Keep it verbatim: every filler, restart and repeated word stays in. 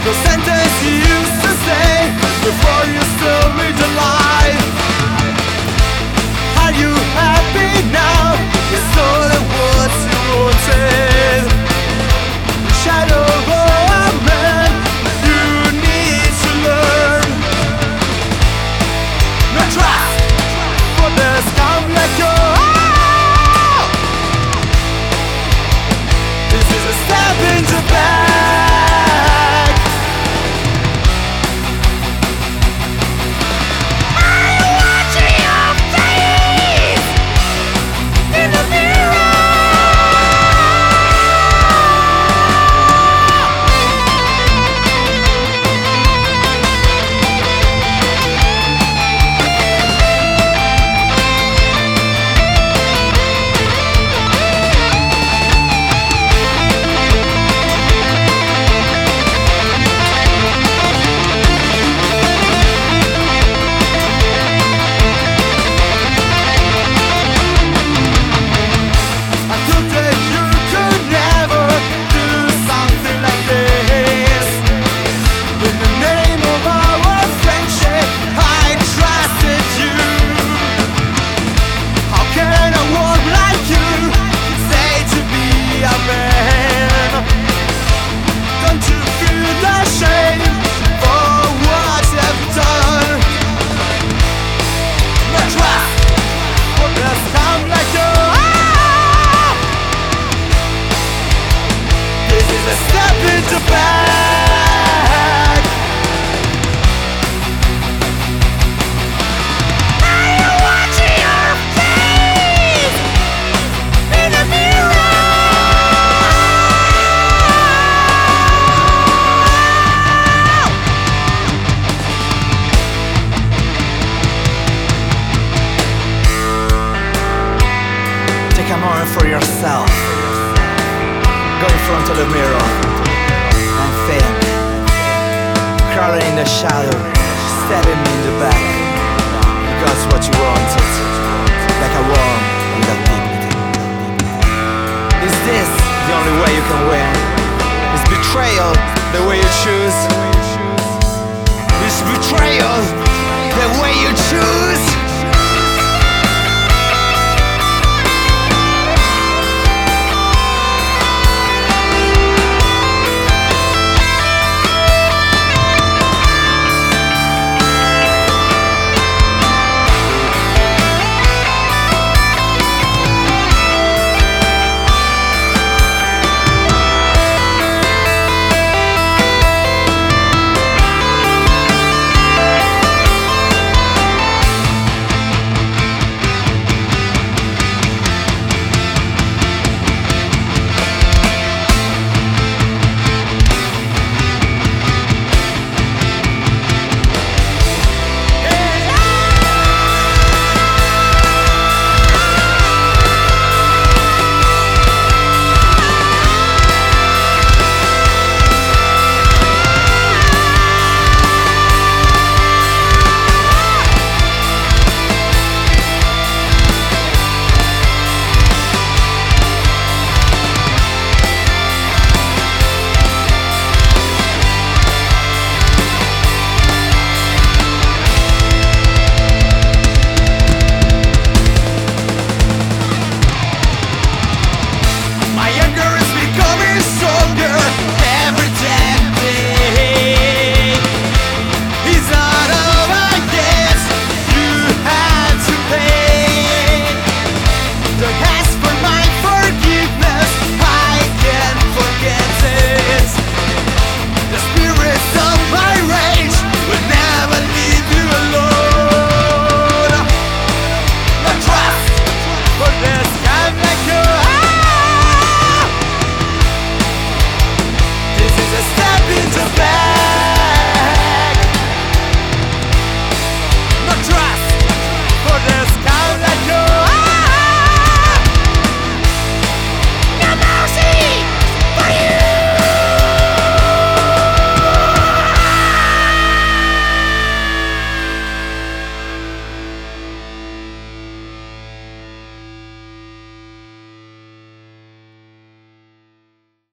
The sentence you used to say before you still read the lie. Are you happy now? You saw the words you wanted. The shadow of a man you need to learn. No trust for the scum like you. This is a step into back. Take a moment for yourself. Go in front of the mirror and think. Crawling in the shadow, stabbing me in the back. Because what you wanted, like a worm without dignity. Is this the only way you can win? Is betrayal the way you choose?